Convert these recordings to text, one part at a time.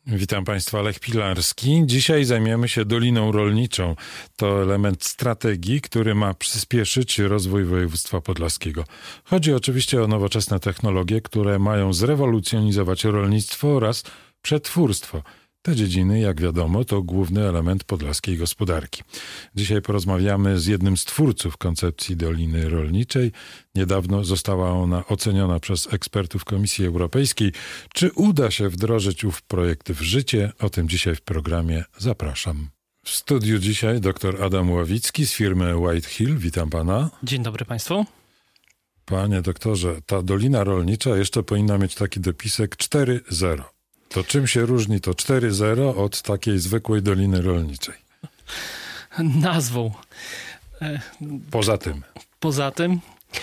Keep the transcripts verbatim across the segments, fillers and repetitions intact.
Witam Państwa, Lech Pilarski. Dzisiaj zajmiemy się Doliną Rolniczą. To element strategii, który ma przyspieszyć rozwój województwa podlaskiego. Chodzi oczywiście o nowoczesne technologie, które mają zrewolucjonizować rolnictwo oraz przetwórstwo. Te dziedziny, jak wiadomo, to główny element podlaskiej gospodarki. Dzisiaj porozmawiamy z jednym z twórców koncepcji Doliny Rolniczej. Niedawno została ona oceniona przez ekspertów Komisji Europejskiej. Czy uda się wdrożyć ów projekt w życie? O tym dzisiaj w programie zapraszam. W studiu dzisiaj dr Adam Ławicki z firmy White Hill. Witam pana. Dzień dobry Państwu. Panie doktorze, ta Dolina Rolnicza jeszcze powinna mieć taki dopisek cztery zero. To czym się różni to cztery zero od takiej zwykłej Doliny Rolniczej? Nazwą. Poza tym. Poza tym.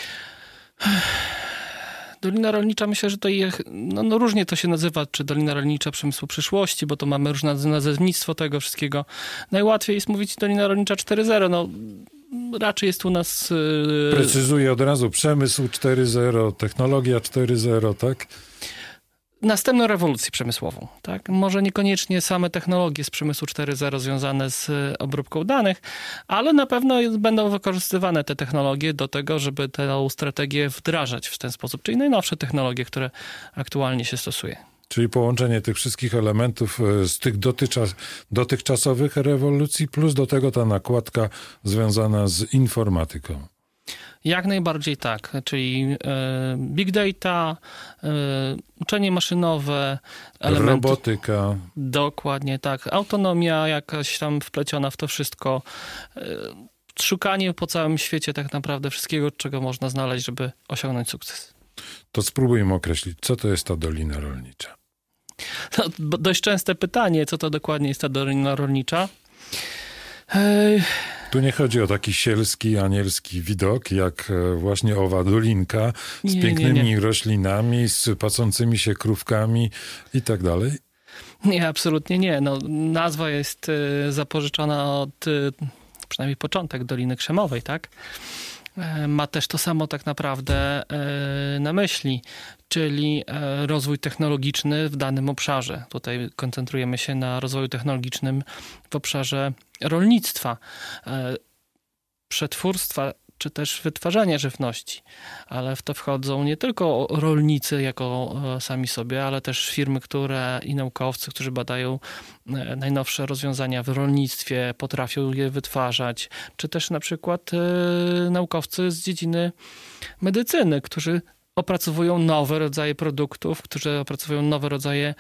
Dolina Rolnicza, myślę, że to je, no, no różnie to się nazywa, czy Dolina Rolnicza Przemysłu Przyszłości, bo to mamy różne nazewnictwo tego wszystkiego. Najłatwiej jest mówić Dolina Rolnicza cztery zero. No, raczej jest u nas... Yy... Precyzuję od razu, przemysł cztery zero, technologia cztery zero, tak? Następną rewolucję przemysłową, tak? Może niekoniecznie same technologie z przemysłu cztery zero związane z obróbką danych, ale na pewno będą wykorzystywane te technologie do tego, żeby tę strategię wdrażać w ten sposób, czyli najnowsze technologie, które aktualnie się stosuje. Czyli połączenie tych wszystkich elementów z tych dotychczas, dotychczasowych rewolucji, plus do tego ta nakładka związana z informatyką. Jak najbardziej tak, czyli e, big data, e, uczenie maszynowe, elementy, robotyka. Dokładnie tak, autonomia jakaś tam wpleciona w to wszystko, e, szukanie po całym świecie tak naprawdę wszystkiego, czego można znaleźć, żeby osiągnąć sukces. To spróbujmy określić, co to jest ta Dolina Rolnicza. No, dość częste pytanie, co to dokładnie jest ta Dolina Rolnicza. E, Tu nie chodzi o taki sielski, anielski widok, jak właśnie owa dolinka z nie, pięknymi nie, nie. roślinami, z pacącymi się krówkami i tak dalej? Nie, absolutnie nie. No, nazwa jest y, zapożyczona od, y, przynajmniej początek Doliny Krzemowej, tak? Y, ma też to samo tak naprawdę y, na myśli, czyli y, rozwój technologiczny w danym obszarze. Tutaj koncentrujemy się na rozwoju technologicznym w obszarze rolnictwa, przetwórstwa, czy też wytwarzania żywności. Ale w to wchodzą nie tylko rolnicy jako sami sobie, ale też firmy, które i naukowcy, którzy badają najnowsze rozwiązania w rolnictwie, potrafią je wytwarzać, czy też na przykład naukowcy z dziedziny medycyny, którzy opracowują nowe rodzaje produktów, którzy opracowują nowe rodzaje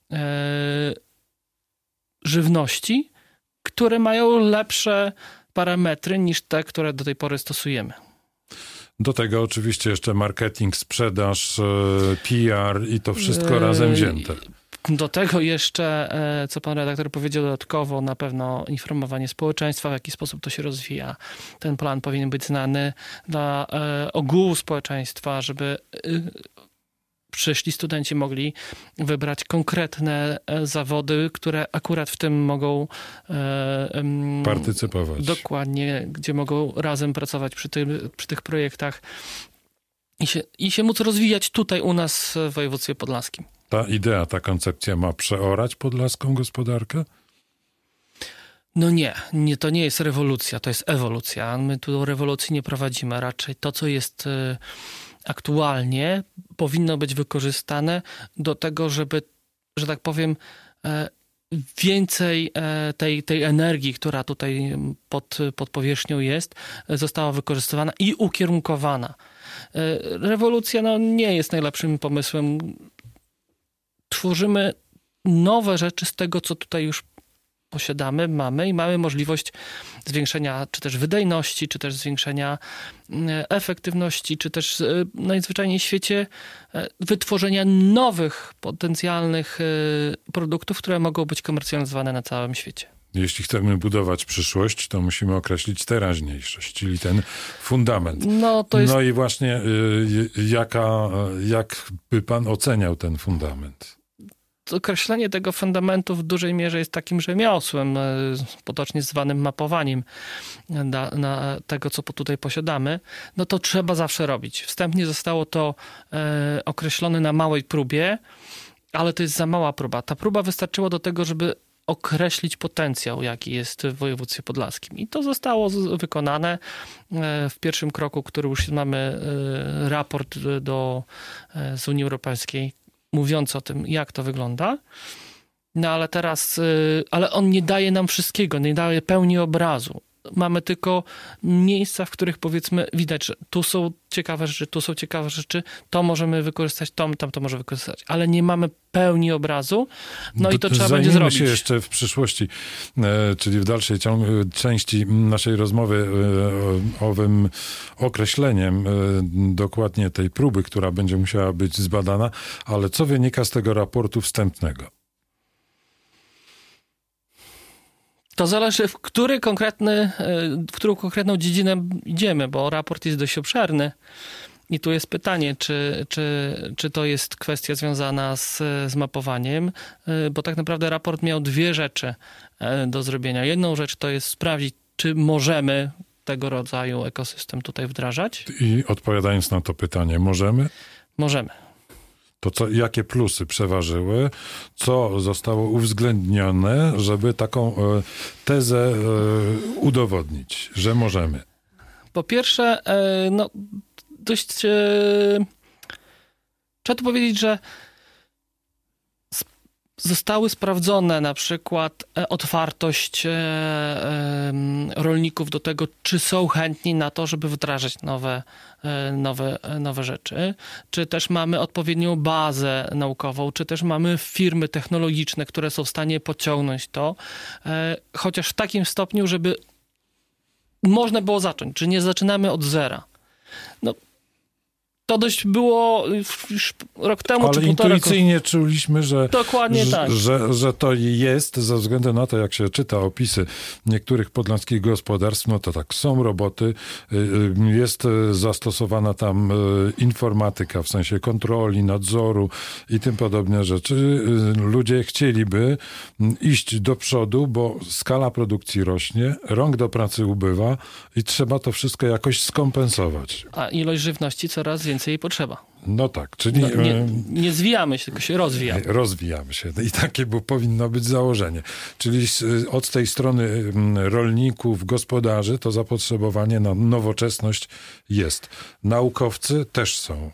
żywności, które mają lepsze parametry niż te, które do tej pory stosujemy. Do tego oczywiście jeszcze marketing, sprzedaż, P R i to wszystko razem wzięte. Do tego jeszcze, co pan redaktor powiedział dodatkowo, na pewno informowanie społeczeństwa, w jaki sposób to się rozwija. Ten plan powinien być znany dla ogółu społeczeństwa, żeby przyszli studenci mogli wybrać konkretne zawody, które akurat w tym mogą e, partycypować. Dokładnie, gdzie mogą razem pracować przy, tym, przy tych projektach i się, i się móc rozwijać tutaj u nas w województwie podlaskim. Ta idea, ta koncepcja ma przeorać podlaską gospodarkę? No nie, nie, to nie jest rewolucja, to jest ewolucja. My tu rewolucji nie prowadzimy, raczej to, co jest aktualnie, powinno być wykorzystane do tego, żeby, że tak powiem, więcej tej, tej energii, która tutaj pod, pod powierzchnią jest, została wykorzystywana i ukierunkowana. Rewolucja no, nie jest najlepszym pomysłem. Tworzymy nowe rzeczy z tego, co tutaj już posiadamy, mamy i mamy możliwość zwiększenia czy też wydajności, czy też zwiększenia efektywności, czy też najzwyczajniej w świecie wytworzenia nowych potencjalnych produktów, które mogą być komercjalizowane na całym świecie. Jeśli chcemy budować przyszłość, to musimy określić teraźniejszość, czyli ten fundament. No, to jest... no i właśnie jaka, jak by pan oceniał ten fundament? Określenie tego fundamentu w dużej mierze jest takim rzemiosłem, potocznie zwanym mapowaniem na, na tego, co tutaj posiadamy. No to trzeba zawsze robić. Wstępnie zostało to e, określone na małej próbie, ale to jest za mała próba. Ta próba wystarczyła do tego, żeby określić potencjał, jaki jest w województwie podlaskim. I to zostało z- wykonane w pierwszym kroku, który już mamy raport do, z Unii Europejskiej, mówiący o tym, jak to wygląda. No ale teraz, ale on nie daje nam wszystkiego, nie daje pełni obrazu. Mamy tylko miejsca, w których powiedzmy widać, że tu są ciekawe rzeczy, tu są ciekawe rzeczy, to możemy wykorzystać, to, tam to może wykorzystać, ale nie mamy pełni obrazu, no i to trzeba będzie zrobić. Zajmiemy się jeszcze w przyszłości, e, czyli w dalszej ciągu, części naszej rozmowy e, owym określeniem e, dokładnie tej próby, która będzie musiała być zbadana, ale co wynika z tego raportu wstępnego? To zależy, w, który konkretny, w którą konkretną dziedzinę idziemy, bo raport jest dość obszerny. I tu jest pytanie, czy, czy, czy to jest kwestia związana z, z mapowaniem, bo tak naprawdę raport miał dwie rzeczy do zrobienia. Jedną rzecz to jest sprawdzić, czy możemy tego rodzaju ekosystem tutaj wdrażać. I odpowiadając na to pytanie, możemy? Możemy. To co, jakie plusy przeważyły? Co zostało uwzględnione, żeby taką e, tezę e, udowodnić, że możemy? Po pierwsze, e, no dość... E, trzeba tu powiedzieć, że sp- zostały sprawdzone na przykład e, otwartość e, e, rolników do tego, czy są chętni na to, żeby wdrażać nowe Nowe, nowe rzeczy, czy też mamy odpowiednią bazę naukową, czy też mamy firmy technologiczne, które są w stanie pociągnąć to, chociaż w takim stopniu, żeby można było zacząć, czy nie zaczynamy od zera. No, to dość było już rok temu, ale czy półtora roku. intuicyjnie czuliśmy, że, Dokładnie że, tak. że, że to jest, ze względu na to, jak się czyta opisy niektórych podlaskich gospodarstw, no to tak, są roboty, jest zastosowana tam informatyka, w sensie kontroli, nadzoru i tym podobne rzeczy. Ludzie chcieliby iść do przodu, bo skala produkcji rośnie, rąk do pracy ubywa i trzeba to wszystko jakoś skompensować. A ilość żywności coraz więcej jej potrzeba. No tak, czyli... No, nie, nie zwijamy się, tylko się rozwijamy. Rozwijamy się. I takie bo powinno być założenie. Czyli od tej strony rolników, gospodarzy to zapotrzebowanie na nowoczesność jest. Naukowcy też są.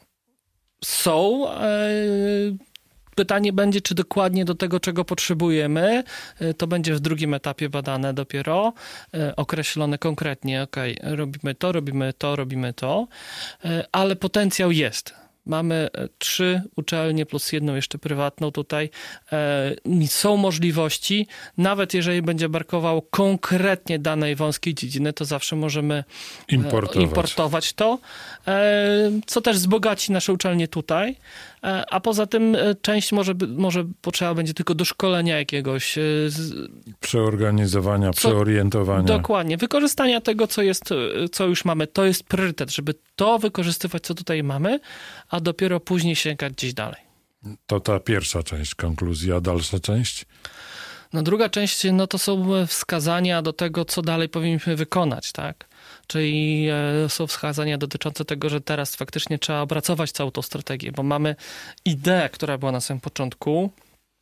Są. E, pytanie będzie, czy dokładnie do tego, czego potrzebujemy. E, to będzie w drugim etapie badane dopiero. E, określone konkretnie, ok, robimy to, robimy to, robimy to. E, ale potencjał jest. Mamy trzy uczelnie plus jedną jeszcze prywatną tutaj. E, są możliwości, nawet jeżeli będzie brakowało konkretnie danej wąskiej dziedziny, to zawsze możemy importować, e, importować to, e, co też wzbogaci nasze uczelnie tutaj. E, a poza tym e, część może, może potrzeba będzie tylko doszkolenia jakiegoś. E, z, przeorganizowania, co, przeorientowania. Dokładnie. Wykorzystania tego, co jest, co już mamy. To jest priorytet, żeby to wykorzystywać, co tutaj mamy, a dopiero później sięgać gdzieś dalej. To ta pierwsza część konkluzji, a dalsza część? No druga część, no to są wskazania do tego, co dalej powinniśmy wykonać, tak? Czyli e, są wskazania dotyczące tego, że teraz faktycznie trzeba opracować całą tą strategię, bo mamy ideę, która była na samym początku,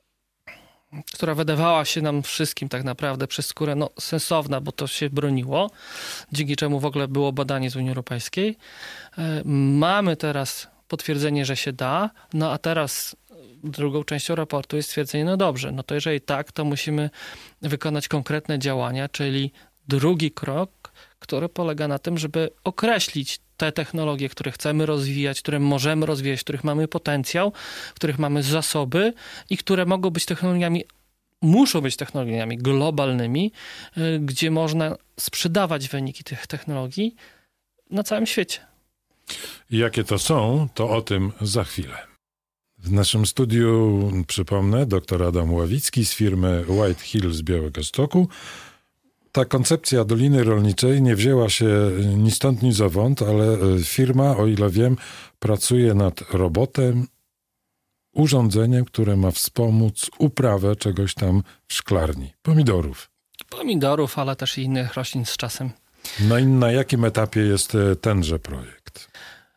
która wydawała się nam wszystkim tak naprawdę przez skórę no, sensowna, bo to się broniło, dzięki czemu w ogóle było badanie z Unii Europejskiej. E, mamy teraz potwierdzenie, że się da, no a teraz drugą częścią raportu jest stwierdzenie, no dobrze, no to jeżeli tak, to musimy wykonać konkretne działania, czyli drugi krok, który polega na tym, żeby określić te technologie, które chcemy rozwijać, które możemy rozwijać, w których mamy potencjał, w których mamy zasoby i które mogą być technologiami, muszą być technologiami globalnymi, gdzie można sprzedawać wyniki tych technologii na całym świecie. I jakie to są, to o tym za chwilę. W naszym studiu, przypomnę, dr Adam Ławicki z firmy White Hill z Białegostoku. Ta koncepcja Doliny Rolniczej nie wzięła się ni stąd, ni zowąd, ale firma, o ile wiem, pracuje nad robotem, urządzeniem, które ma wspomóc uprawę czegoś tam w szklarni. Pomidorów. Pomidorów, ale też i innych roślin z czasem. No i na jakim etapie jest tenże projekt?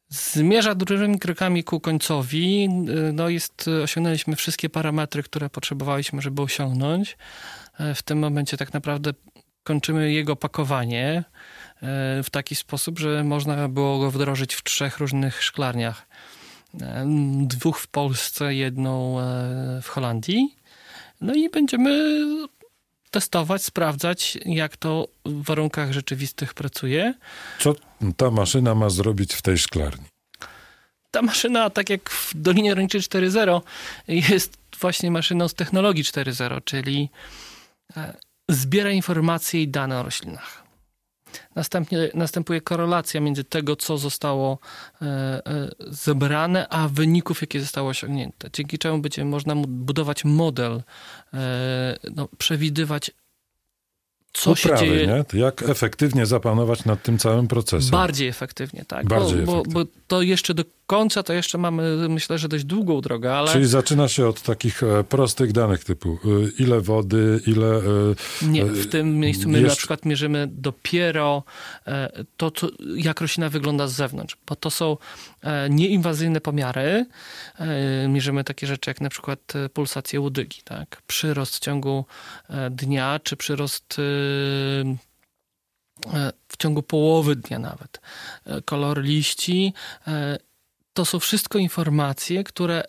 zmierza dużymi krokami ku końcowi. No jest, osiągnęliśmy wszystkie parametry, które potrzebowaliśmy, żeby osiągnąć. W tym momencie tak naprawdę kończymy jego pakowanie w taki sposób, że można było go wdrożyć w trzech różnych szklarniach. Dwóch w Polsce, jedną w Holandii. No i będziemy testować, sprawdzać, jak to w warunkach rzeczywistych pracuje. Co ta maszyna ma zrobić w tej szklarni? Ta maszyna, tak jak w Dolinie Rolniczej cztery zero, jest właśnie maszyną z technologii cztery zero, czyli zbiera informacje i dane o roślinach. Następnie następuje korelacja między tego, co zostało e, e, zebrane, a wyników, jakie zostało osiągnięte. Dzięki czemu będzie można budować model, e, no, przewidywać, co Uprawy, się dzieje. Nie? Jak efektywnie zapanować nad tym całym procesem. Bardziej efektywnie, tak. Bardziej bo, efektywnie. Bo, bo to jeszcze do końca, to jeszcze mamy, myślę, że dość długą drogę, ale... Czyli zaczyna się od takich e, prostych danych typu e, ile wody, ile... E, Nie, w tym miejscu my jeszcze... na przykład mierzymy dopiero e, to, to, jak roślina wygląda z zewnątrz, bo to są e, nieinwazyjne pomiary. E, mierzymy takie rzeczy jak na przykład e, pulsację łodygi, tak? Przyrost w ciągu e, dnia, czy przyrost e, w ciągu połowy dnia nawet. E, kolor liści. E, to są wszystko informacje, które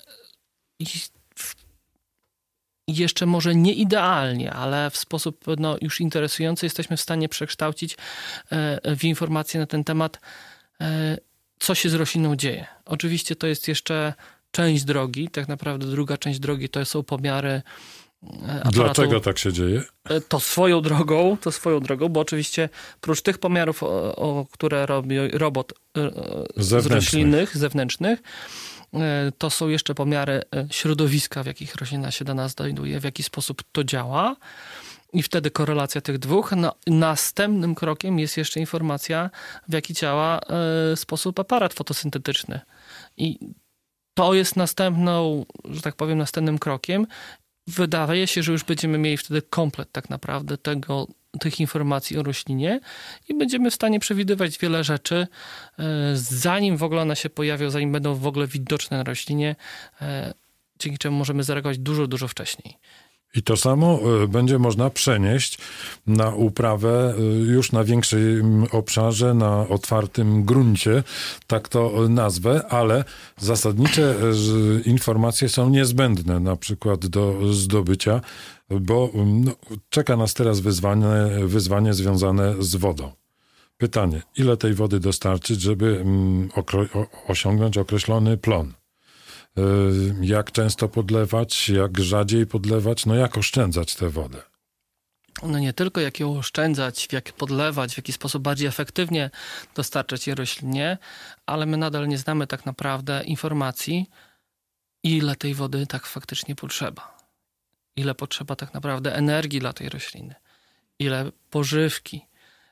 jeszcze może nie idealnie, ale w sposób no, już interesujący jesteśmy w stanie przekształcić w informacje na ten temat, co się z rośliną dzieje. Oczywiście to jest jeszcze część drogi, tak naprawdę druga część drogi to są pomiary aparatu. Dlaczego tak się dzieje? To swoją drogą, to swoją drogą, bo oczywiście prócz tych pomiarów, o, o które robi robot z roślinnych, zewnętrznych, to są jeszcze pomiary środowiska, w jakich roślina się dana znajduje, w jaki sposób to działa. I wtedy korelacja tych dwóch. No, następnym krokiem jest jeszcze informacja, w jaki działa e, sposób aparat fotosyntetyczny. I to jest następną, że tak powiem, następnym krokiem. Wydaje się, że już będziemy mieli wtedy komplet tak naprawdę tego, tych informacji o roślinie i będziemy w stanie przewidywać wiele rzeczy, zanim w ogóle one się pojawią, zanim będą w ogóle widoczne na roślinie, dzięki czemu możemy zareagować dużo, dużo wcześniej. I to samo będzie można przenieść na uprawę już na większym obszarze, na otwartym gruncie, tak to nazwę, ale zasadnicze informacje są niezbędne na przykład do zdobycia, bo no, czeka nas teraz wyzwanie, wyzwanie związane z wodą. Pytanie, ile tej wody dostarczyć, żeby okro- osiągnąć określony plon? Jak często podlewać, jak rzadziej podlewać, no jak oszczędzać tę wodę? No nie tylko jak ją oszczędzać, jak podlewać, w jaki sposób bardziej efektywnie dostarczać je roślinie, ale my nadal nie znamy tak naprawdę informacji, ile tej wody tak faktycznie potrzeba. Ile potrzeba tak naprawdę energii dla tej rośliny. Ile pożywki.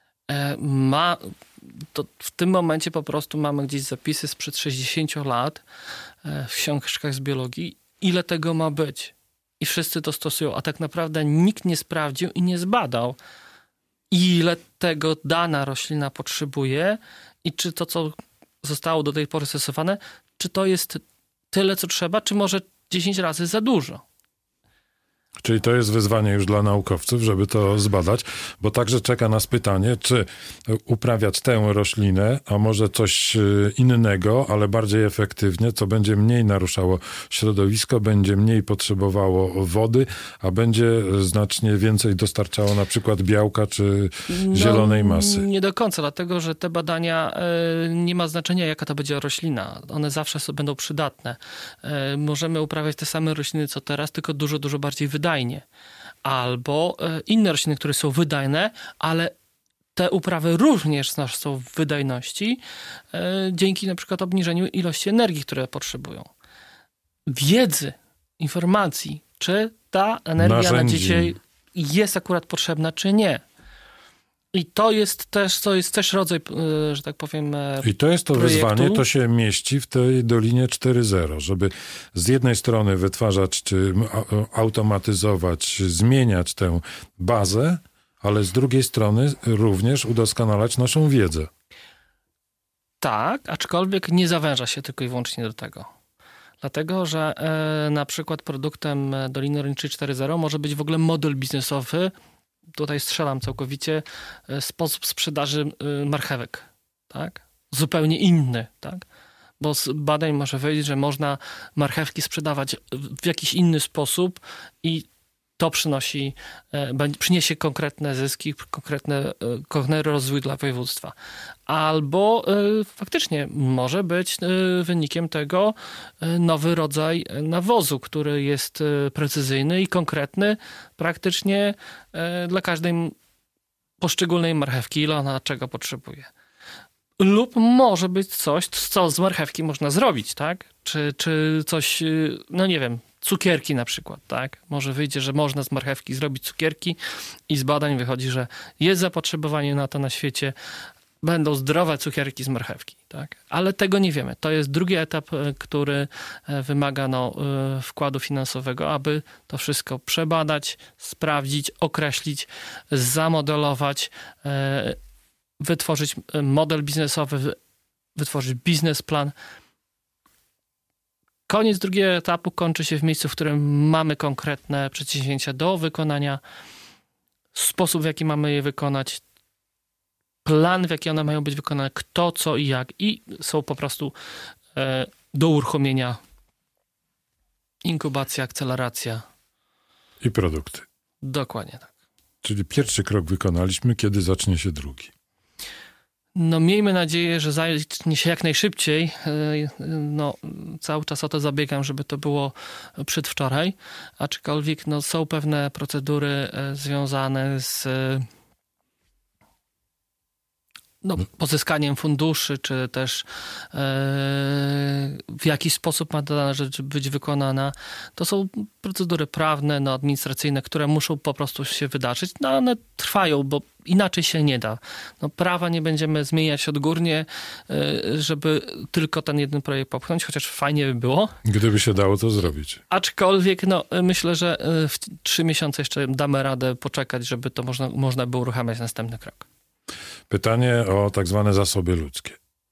Ma, to w tym momencie po prostu mamy gdzieś zapisy sprzed sześćdziesięciu lat w książkach z biologii, ile tego ma być. I wszyscy to stosują, a tak naprawdę nikt nie sprawdził i nie zbadał, ile tego dana roślina potrzebuje i czy to, co zostało do tej pory stosowane, czy to jest tyle, co trzeba, czy może dziesięć razy za dużo. Czyli to jest wyzwanie już dla naukowców, żeby to zbadać, bo także czeka nas pytanie, czy uprawiać tę roślinę, a może coś innego, ale bardziej efektywnie, co będzie mniej naruszało środowisko, będzie mniej potrzebowało wody, a będzie znacznie więcej dostarczało na przykład białka czy no, zielonej masy. Nie do końca, dlatego że te badania y, nie ma znaczenia, jaka to będzie roślina. One zawsze są, będą przydatne. Y, możemy uprawiać te same rośliny, co teraz, tylko dużo, dużo bardziej wydajnie. Albo inne rośliny, które są wydajne, ale te uprawy również są w wydajności dzięki na przykład obniżeniu ilości energii, które potrzebują. Wiedzy, informacji, czy ta energia Narzędzi. na dzisiaj jest akurat potrzebna, czy nie. I to jest też, to jest też rodzaj, że tak powiem, I to jest to projektu. wyzwanie, to się mieści w tej Dolinie cztery zero, żeby z jednej strony wytwarzać czy automatyzować, zmieniać tę bazę, ale z drugiej strony również udoskonalać naszą wiedzę. Tak, aczkolwiek nie zawęża się tylko i wyłącznie do tego. Dlatego, że e, na przykład produktem Doliny Rolniczej cztery zero może być w ogóle model biznesowy, tutaj strzelam całkowicie, e, sposób sprzedaży e, marchewek, tak? Zupełnie inny, tak? Bo z badań może wyjść, że można marchewki sprzedawać w jakiś inny sposób i to przynosi, przyniesie konkretne zyski, konkretny, konkretny rozwój dla województwa. Albo faktycznie może być wynikiem tego nowy rodzaj nawozu, który jest precyzyjny i konkretny praktycznie dla każdej poszczególnej marchewki, ile ona czego potrzebuje. Lub może być coś, co z marchewki można zrobić, tak? Czy, czy coś, no nie wiem, cukierki na przykład, tak? Może wyjdzie, że można z marchewki zrobić cukierki i z badań wychodzi, że jest zapotrzebowanie na to na świecie, będą zdrowe cukierki z marchewki, tak? Ale tego nie wiemy. To jest drugi etap, który wymaga no, wkładu finansowego, aby to wszystko przebadać, sprawdzić, określić, zamodelować, wytworzyć model biznesowy, wytworzyć biznesplan. Koniec drugiego etapu kończy się w miejscu, w którym mamy konkretne przedsięwzięcia do wykonania, sposób, w jaki mamy je wykonać, plan, w jaki one mają być wykonane, kto, co i jak. I są po prostu e, do uruchomienia inkubacja, akceleracja. I produkty. Dokładnie tak. Czyli pierwszy krok wykonaliśmy, kiedy zacznie się drugi. No miejmy nadzieję, że zacznie się jak najszybciej. No, cały czas o to zabiegam, żeby to było przedwczoraj, aczkolwiek no, są pewne procedury związane z no, pozyskaniem funduszy, czy też e, w jaki sposób ma dana rzecz być wykonana. To są procedury prawne, no, administracyjne, które muszą po prostu się wydarzyć. No, one trwają, bo inaczej się nie da. No, prawa nie będziemy zmieniać odgórnie, e, żeby tylko ten jeden projekt popchnąć, chociaż fajnie by było. Gdyby się dało to zrobić. Aczkolwiek no, myślę, że w trzy miesiące jeszcze damy radę poczekać, żeby to można, można było uruchamiać następny krok. Pytanie o tak zwane zasoby ludzkie.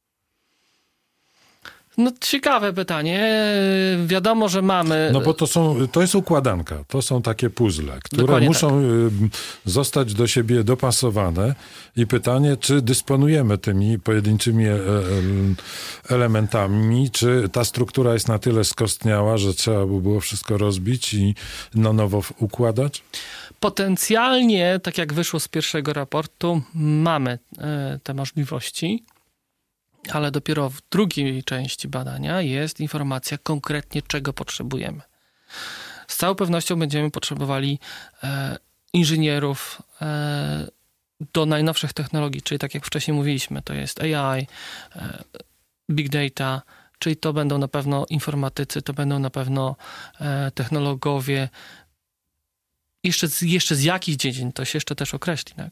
No ciekawe pytanie. Wiadomo, że mamy... No bo to są, to jest układanka. To są takie puzzle, które Dokładnie muszą tak. zostać do siebie dopasowane i pytanie, czy dysponujemy tymi pojedynczymi elementami, czy ta struktura jest na tyle skostniała, że trzeba by było wszystko rozbić i na nowo układać? Potencjalnie, tak jak wyszło z pierwszego raportu, mamy te możliwości, ale dopiero w drugiej części badania jest informacja konkretnie, czego potrzebujemy. Z całą pewnością będziemy potrzebowali e, inżynierów e, do najnowszych technologii, czyli tak jak wcześniej mówiliśmy, to jest A I, e, big data, czyli to będą na pewno informatycy, to będą na pewno e, technologowie. Jeszcze z, jeszcze z jakich dziedzin, to się jeszcze też określi. Tak,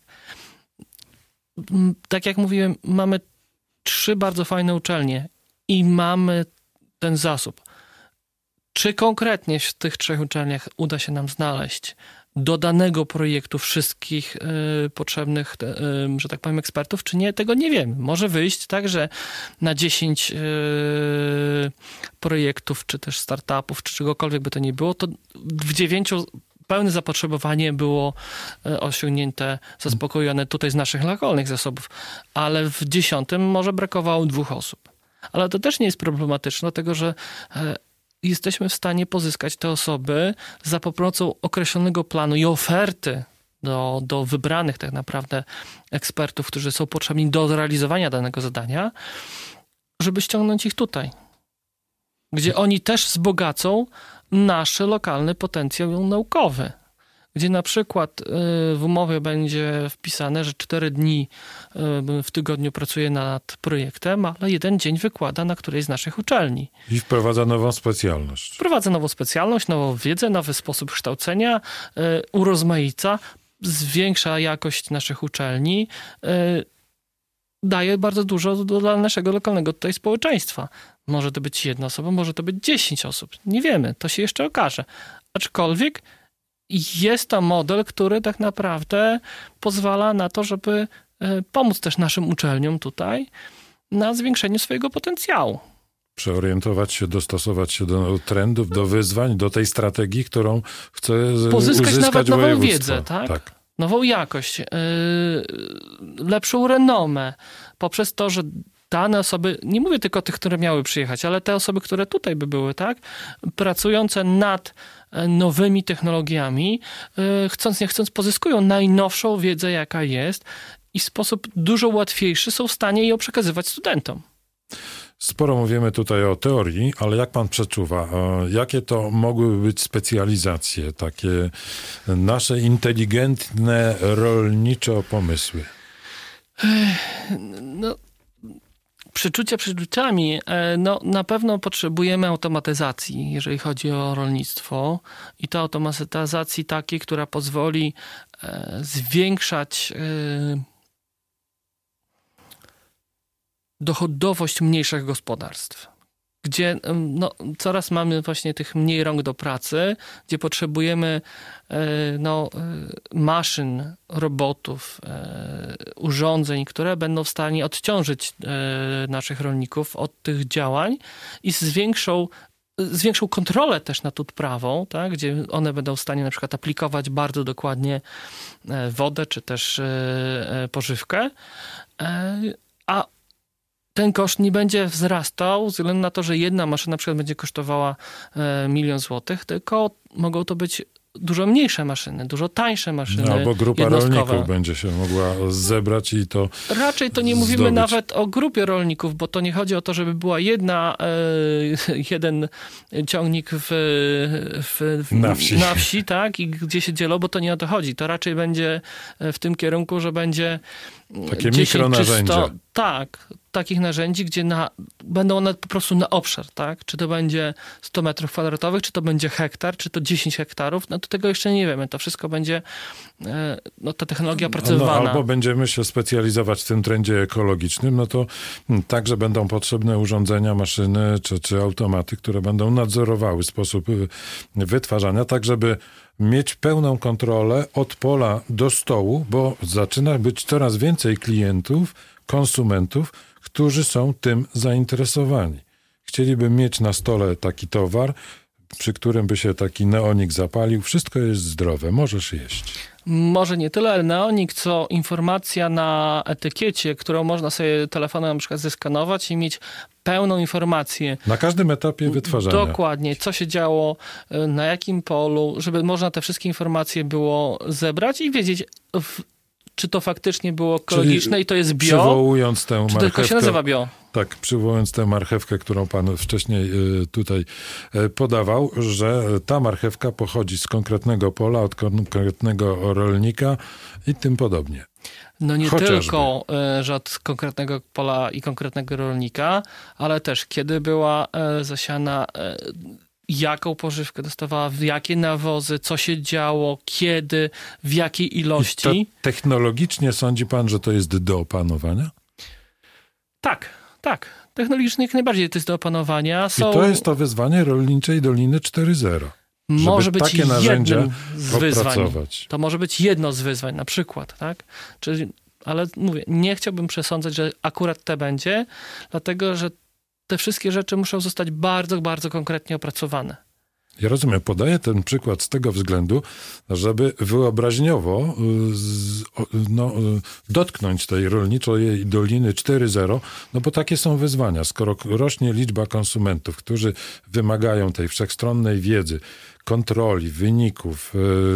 tak jak mówiłem, mamy trzy bardzo fajne uczelnie i mamy ten zasób. Czy konkretnie w tych trzech uczelniach uda się nam znaleźć do danego projektu wszystkich y, potrzebnych, y, że tak powiem, ekspertów, czy nie? Tego nie wiem. Może wyjść tak, że na dziesięć y, projektów, czy też startupów, czy czegokolwiek by to nie było, to w dziewięciu pełne zapotrzebowanie było osiągnięte, zaspokojone tutaj z naszych lokalnych zasobów, ale w dziesiątym może brakowało dwóch osób. Ale to też nie jest problematyczne, dlatego że jesteśmy w stanie pozyskać te osoby za pomocą określonego planu i oferty do, do wybranych tak naprawdę ekspertów, którzy są potrzebni do zrealizowania danego zadania, żeby ściągnąć ich tutaj, gdzie oni też wzbogacą nasz lokalny potencjał naukowy, gdzie na przykład w umowie będzie wpisane, że cztery dni w tygodniu pracuje nad projektem, ale jeden dzień wykłada na którejś z naszych uczelni. I wprowadza nową specjalność. Wprowadza nową specjalność, nową wiedzę, nowy sposób kształcenia, urozmaica, zwiększa jakość naszych uczelni, daje bardzo dużo dla naszego lokalnego tutaj społeczeństwa. Może to być jedna osoba, może to być dziesięć osób. Nie wiemy, to się jeszcze okaże. Aczkolwiek jest to model, który tak naprawdę pozwala na to, żeby pomóc też naszym uczelniom tutaj na zwiększeniu swojego potencjału. Przeorientować się, dostosować się do trendów, do wyzwań, do tej strategii, którą chce Pozyskać uzyskać nawet nową województwo. wiedzę, tak? tak. Nową jakość, yy, lepszą renomę, poprzez to, że dane osoby, nie mówię tylko o tych, które miały przyjechać, ale te osoby, które tutaj by były, tak, pracujące nad nowymi technologiami, yy, chcąc nie chcąc, pozyskują najnowszą wiedzę, jaka jest i w sposób dużo łatwiejszy są w stanie ją przekazywać studentom. Sporo mówimy tutaj o teorii, ale jak pan przeczuwa, jakie to mogłyby być specjalizacje, takie nasze inteligentne, rolniczo pomysły? No, przeczucia przeczuciami. No, na pewno potrzebujemy automatyzacji, jeżeli chodzi o rolnictwo i to automatyzacji takiej, która pozwoli zwiększać dochodowość mniejszych gospodarstw, gdzie no, coraz mamy właśnie tych mniej rąk do pracy, gdzie potrzebujemy no, maszyn, robotów, urządzeń, które będą w stanie odciążyć naszych rolników od tych działań i z większą z większą kontrolę też nad uprawą, tak, gdzie one będą w stanie na przykład aplikować bardzo dokładnie wodę, czy też pożywkę, a ten koszt nie będzie wzrastał ze względu na to, że jedna maszyna na przykład będzie kosztowała e, milion złotych, tylko mogą to być dużo mniejsze maszyny, dużo tańsze maszyny. No, albo grupa jednostkowe. rolników będzie się mogła zebrać i to Raczej to nie mówimy zdobyć. nawet o grupie rolników, bo to nie chodzi o to, żeby była jedna, e, jeden ciągnik w, w, w, na, wsi. na wsi, tak, i gdzie się dzielą, bo to nie o to chodzi. To raczej będzie w tym kierunku, że będzie takie mikronarzędzia. sto, tak, takich narzędzi, gdzie na, będą one po prostu na obszar, tak? Czy to będzie sto metrów kwadratowych, czy to będzie hektar, czy to dziesięć hektarów, no to tego jeszcze nie wiemy. To wszystko będzie, no ta technologia opracowywana. No, albo będziemy się specjalizować w tym trendzie ekologicznym, no to także będą potrzebne urządzenia, maszyny, czy, czy automaty, które będą nadzorowały sposób wytwarzania, tak żeby mieć pełną kontrolę od pola do stołu, bo zaczyna być coraz więcej klientów, konsumentów, którzy są tym zainteresowani. Chcieliby mieć na stole taki towar, przy którym by się taki neonik zapalił. Wszystko jest zdrowe, możesz jeść. Może nie tyle neonik, co informacja na etykiecie, którą można sobie telefonem na przykład zeskanować i mieć pełną informację. Na każdym etapie wytwarzania. Dokładnie. Co się działo, na jakim polu, żeby można te wszystkie informacje było zebrać i wiedzieć, w, czy to faktycznie było ekologiczne. Czyli i to jest bio. Przywołując tę czy marchewkę. tylko się nazywa bio. Tak, przywołując tę marchewkę, którą pan wcześniej tutaj podawał, że ta marchewka pochodzi z konkretnego pola, od konkretnego rolnika i tym podobnie. No nie Chociażby. tylko, że od konkretnego pola i konkretnego rolnika, ale też kiedy była zasiana, jaką pożywkę dostawała, jakie nawozy, co się działo, kiedy, w jakiej ilości. I to technologicznie sądzi pan, że to jest do opanowania? Tak, tak. Technologicznie jak najbardziej to jest do opanowania. Są... I to jest to wyzwanie Rolniczej Doliny cztery zero. Może być takie narzędzia jednym z wyzwań. opracować. To może być jedno z wyzwań, na przykład, tak? Czyli, ale mówię, nie chciałbym przesądzać, że akurat te będzie, dlatego że te wszystkie rzeczy muszą zostać bardzo, bardzo konkretnie opracowane. Ja rozumiem, podaję ten przykład z tego względu, żeby wyobraźniowo no, dotknąć tej Rolniczej Doliny cztery zero, no bo takie są wyzwania. Skoro rośnie liczba konsumentów, którzy wymagają tej wszechstronnej wiedzy, kontroli, wyników,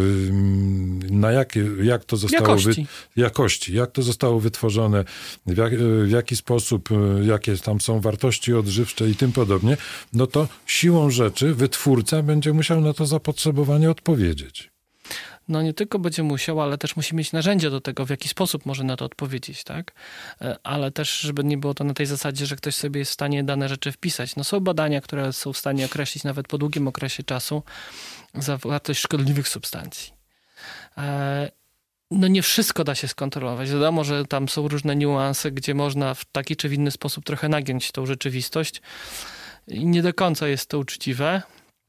na jakie, jak to zostało... Jakości. Wy, jakości. Jak to zostało wytworzone, w, jak, w jaki sposób, jakie tam są wartości odżywcze i tym podobnie, no to siłą rzeczy wytwórca będzie musiał na to zapotrzebowanie odpowiedzieć. No nie tylko będzie musiał, ale też musi mieć narzędzia do tego, w jaki sposób może na to odpowiedzieć, tak? Ale też, żeby nie było to na tej zasadzie, że ktoś sobie jest w stanie dane rzeczy wpisać. No są badania, które są w stanie określić nawet po długim okresie czasu zawartość szkodliwych substancji. No nie wszystko da się skontrolować. Wiadomo, że tam są różne niuanse, gdzie można w taki czy w inny sposób trochę nagiąć tą rzeczywistość i nie do końca jest to uczciwe.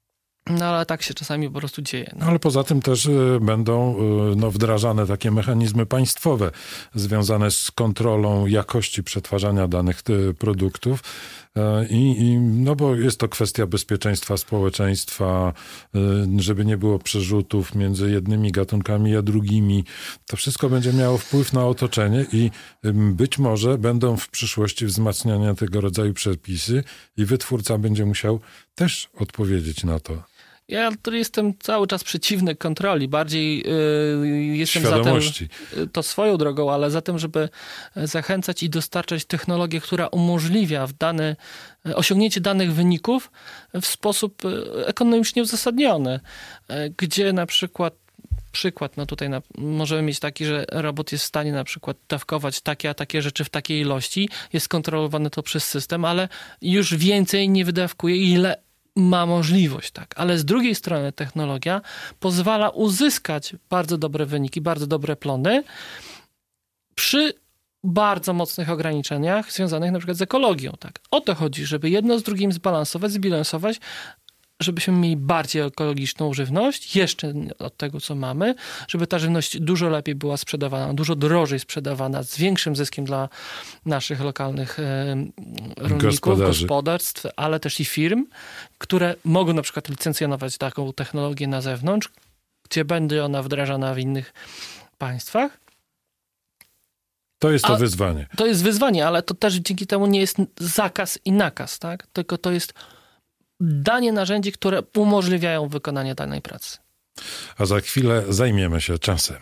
No ale tak się czasami po prostu dzieje. No. Ale poza tym też y, będą y, no, wdrażane takie mechanizmy państwowe związane z kontrolą jakości przetwarzania danych y, produktów. I, I, no bo jest to kwestia bezpieczeństwa społeczeństwa, żeby nie było przerzutów między jednymi gatunkami a drugimi. To wszystko będzie miało wpływ na otoczenie i być może będą w przyszłości wzmacniane tego rodzaju przepisy i wytwórca będzie musiał też odpowiedzieć na to. Ja tu jestem cały czas przeciwny kontroli. Bardziej yy, jestem za tym, to swoją drogą, ale za tym, żeby zachęcać i dostarczać technologię, która umożliwia w dane, osiągnięcie danych wyników w sposób ekonomicznie uzasadniony. Gdzie na przykład Przykład, no tutaj na, możemy mieć taki, że robot jest w stanie na przykład dawkować takie a takie rzeczy w takiej ilości, jest kontrolowane to przez system, ale już więcej nie wydawkuje, ile ma możliwość, tak. Ale z drugiej strony technologia pozwala uzyskać bardzo dobre wyniki, bardzo dobre plony przy bardzo mocnych ograniczeniach związanych na przykład z ekologią, tak. O to chodzi, żeby jedno z drugim zbalansować, zbilansować, żebyśmy mieli bardziej ekologiczną żywność, jeszcze od tego, co mamy, żeby ta żywność dużo lepiej była sprzedawana, dużo drożej sprzedawana, z większym zyskiem dla naszych lokalnych e, rolników, Gospodarzy. gospodarstw, ale też i firm, które mogą na przykład licencjonować taką technologię na zewnątrz, gdzie będzie ona wdrażana w innych państwach. To jest to A wyzwanie. To jest wyzwanie, ale to też dzięki temu nie jest zakaz i nakaz, tak? Tylko to jest danie narzędzi, które umożliwiają wykonanie danej pracy. A za chwilę zajmiemy się czasem.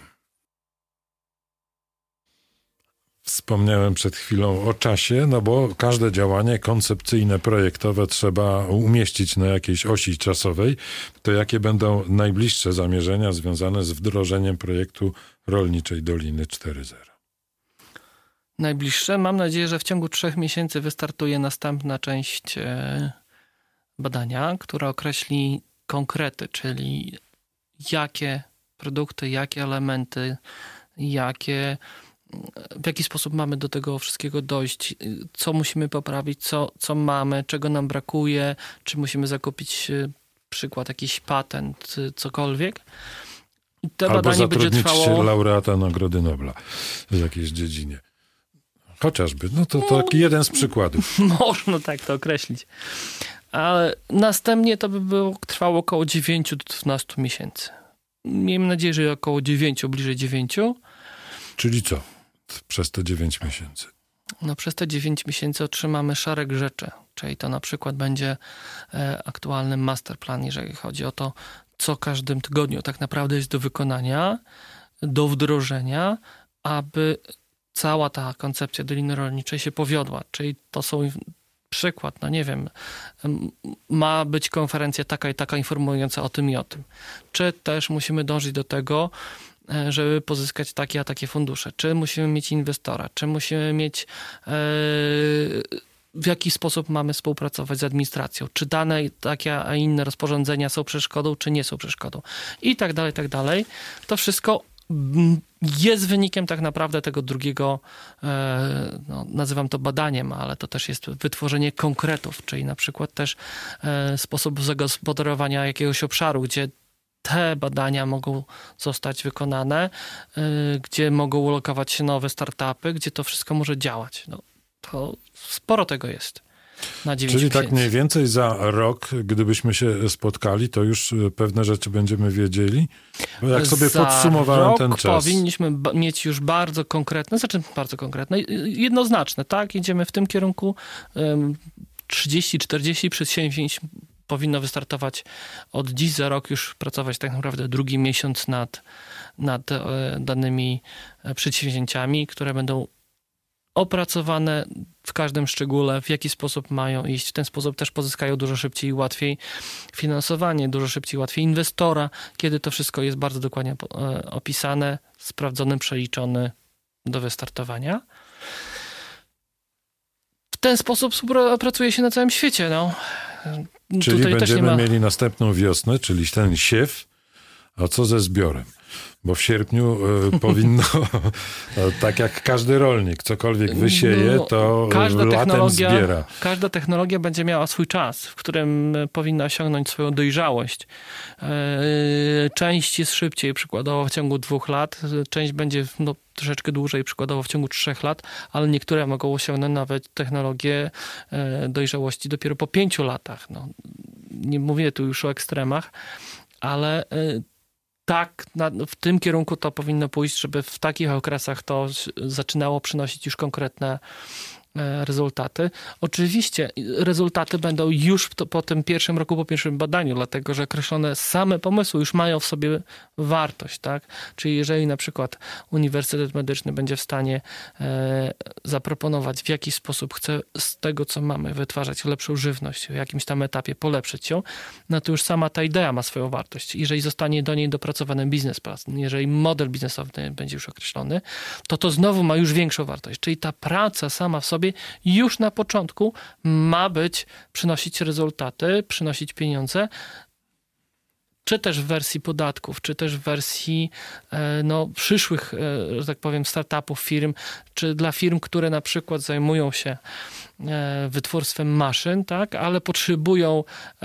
Wspomniałem przed chwilą o czasie, no bo każde działanie koncepcyjne, projektowe trzeba umieścić na jakiejś osi czasowej. To jakie będą najbliższe zamierzenia związane z wdrożeniem projektu Rolniczej Doliny cztery zero? Najbliższe. Mam nadzieję, że w ciągu trzech miesięcy wystartuje następna część e, badania, która określi konkrety, czyli jakie produkty, jakie elementy, jakie, w jaki sposób mamy do tego wszystkiego dojść, co musimy poprawić, co, co mamy, czego nam brakuje, czy musimy zakupić przykład, jakiś patent, cokolwiek. I to Albo badanie będzie trwało... zatrudnić laureata Nagrody Nobla w jakiejś dziedzinie. Chociażby. No to, to taki jeden z przykładów. Można tak to określić. Ale następnie to by było, trwało około dziewięć do dwunastu miesięcy. Miejmy nadzieję, że około dziewięciu, bliżej dziewięciu. Czyli co? Przez te dziewięć miesięcy. No przez te dziewięć miesięcy otrzymamy szereg rzeczy. Czyli to na przykład będzie e, aktualny masterplan, jeżeli chodzi o to, co każdym tygodniu tak naprawdę jest do wykonania, do wdrożenia, aby cała ta koncepcja Doliny Rolniczej się powiodła. Czyli to są przykład, no nie wiem, ma być konferencja taka i taka informująca o tym i o tym. Czy też musimy dążyć do tego, żeby pozyskać takie a takie fundusze. Czy musimy mieć inwestora, czy musimy mieć, w jaki sposób mamy współpracować z administracją, czy dane takie a inne rozporządzenia są przeszkodą, czy nie są przeszkodą i tak dalej, i tak dalej. To wszystko jest wynikiem tak naprawdę tego drugiego, no, nazywam to badaniem, ale to też jest wytworzenie konkretów, czyli na przykład też sposób zagospodarowania jakiegoś obszaru, gdzie te badania mogą zostać wykonane, gdzie mogą ulokować się nowe startupy, gdzie to wszystko może działać. No, to sporo tego jest. Na dziewięć Czyli miesięcy. tak mniej więcej za rok, gdybyśmy się spotkali, to już pewne rzeczy będziemy wiedzieli? Bo jak sobie za podsumowałem rok ten czas... powinniśmy ba- mieć już bardzo konkretne, znaczy bardzo konkretne, jednoznaczne, tak? Idziemy w tym kierunku. trzydzieści czterdzieści przedsięwzięć powinno wystartować od dziś, za rok już pracować tak naprawdę drugi miesiąc nad, nad danymi przedsięwzięciami, które będą opracowane w każdym szczególe, w jaki sposób mają iść. W ten sposób też pozyskają dużo szybciej i łatwiej finansowanie, dużo szybciej i łatwiej inwestora, kiedy to wszystko jest bardzo dokładnie opisane, sprawdzone, przeliczone do wystartowania. W ten sposób pracuje się na całym świecie. No. Czyli Tutaj będziemy też nie ma... mieli następną wiosnę, czyli ten siew, A co ze zbiorem? Bo w sierpniu y, powinno, tak jak każdy rolnik, cokolwiek wysieje, no, to każda latem zbiera. Każda technologia będzie miała swój czas, w którym powinna osiągnąć swoją dojrzałość. Część jest szybciej, przykładowo w ciągu dwóch lat, część będzie no, troszeczkę dłużej, przykładowo w ciągu trzech lat, ale niektóre mogą osiągnąć nawet technologię dojrzałości dopiero po pięciu latach. No, nie mówię tu już o ekstremach, ale tak, na, w tym kierunku to powinno pójść, żeby w takich okresach to zaczynało przynosić już konkretne rezultaty. Oczywiście rezultaty będą już to, po tym pierwszym roku, po pierwszym badaniu, dlatego że określone same pomysły już mają w sobie wartość, tak? Czyli jeżeli na przykład Uniwersytet Medyczny będzie w stanie e, zaproponować, w jaki sposób chce z tego, co mamy, wytwarzać lepszą żywność, w jakimś tam etapie polepszyć ją, no to już sama ta idea ma swoją wartość. Jeżeli zostanie do niej dopracowany biznesplan, jeżeli model biznesowy będzie już określony, to to znowu ma już większą wartość. Czyli ta praca sama w sobie już na początku ma być, przynosić rezultaty, przynosić pieniądze, czy też w wersji podatków, czy też w wersji no, przyszłych, że tak powiem, startupów, firm, czy dla firm, które na przykład zajmują się wytwórstwem maszyn, tak, ale potrzebują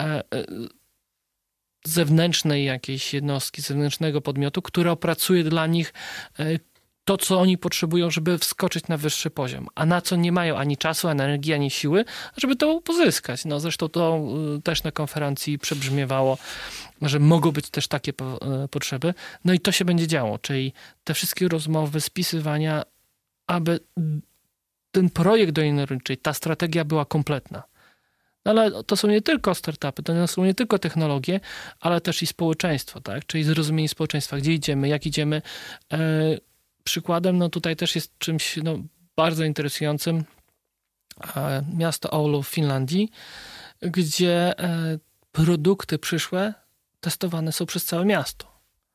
zewnętrznej jakiejś jednostki, zewnętrznego podmiotu, który opracuje dla nich to, co oni potrzebują, żeby wskoczyć na wyższy poziom, a na co nie mają ani czasu, ani energii, ani siły, żeby to pozyskać. No, zresztą to też na konferencji przebrzmiewało, że mogą być też takie po, potrzeby. No i to się będzie działo, czyli te wszystkie rozmowy, spisywania, aby ten projekt doliny rolniczej, ta strategia była kompletna. No ale to są nie tylko startupy, to są nie tylko technologie, ale też i społeczeństwo, tak? Czyli zrozumienie społeczeństwa, gdzie idziemy, jak idziemy. E, przykładem, no tutaj też jest czymś no, bardzo interesującym e, miasto Oulu w Finlandii, gdzie e, produkty przyszłe testowane są przez całe miasto.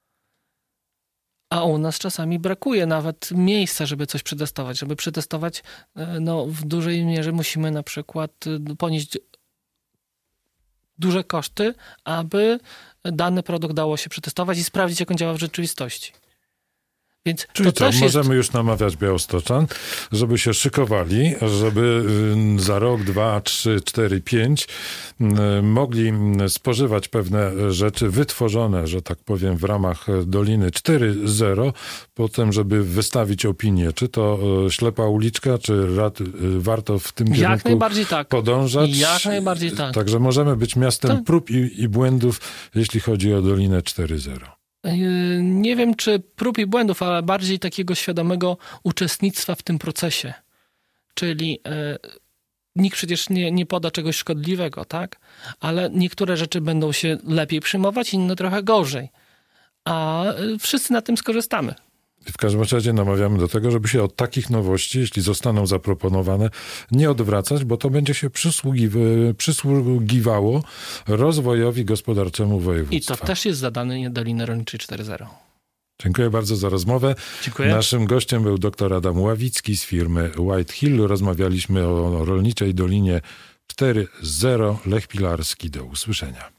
A u nas czasami brakuje nawet miejsca, żeby coś przetestować. Żeby przetestować, no w dużej mierze musimy na przykład ponieść duże koszty, aby dany produkt dało się przetestować i sprawdzić, jak on działa w rzeczywistości. Więc Czyli to co, też możemy jest... już namawiać białostoczan, żeby się szykowali, żeby za rok, dwa, trzy, cztery, pięć mogli spożywać pewne rzeczy wytworzone, że tak powiem, w ramach Doliny cztery zero, potem, żeby wystawić opinię, czy to ślepa uliczka, czy rad, warto w tym Jak kierunku najbardziej tak. podążać. Jak najbardziej tak. Także możemy być miastem tak. prób i, i błędów, jeśli chodzi o Dolinę cztery zero. Nie wiem, czy prób i błędów, ale bardziej takiego świadomego uczestnictwa w tym procesie. Czyli e, nikt przecież nie, nie poda czegoś szkodliwego, tak? Ale niektóre rzeczy będą się lepiej przyjmować, inne trochę gorzej. A wszyscy na tym skorzystamy. W każdym razie namawiamy do tego, żeby się od takich nowości, jeśli zostaną zaproponowane, nie odwracać, bo to będzie się przysługiw- przysługiwało rozwojowi gospodarczemu województwa. I to też jest zadane Doliny Rolniczej cztery zero. Dziękuję bardzo za rozmowę. Dziękuję. Naszym gościem był dr Adam Ławicki z firmy White Hill. Rozmawialiśmy o rolniczej Dolinie cztery zero. Lech Pilarski. Do usłyszenia.